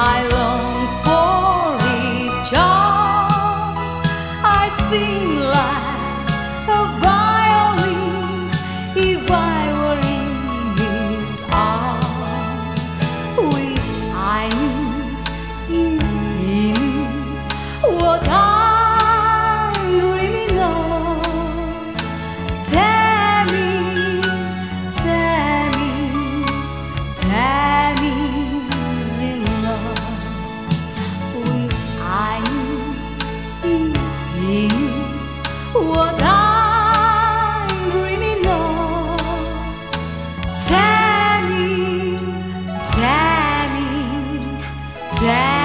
I long for his charms. I sing like a violin if I were in his arms. Wish I knew if he knew what I'm dreaming of. Tell me, tell me, tell me he's in love. Wish I knew if he knew what I'm dreaming of. Tell me, tell me, tell me.